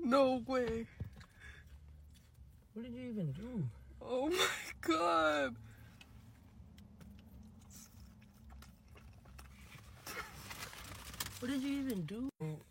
No way. What did you even do? Oh my god. What did you even do?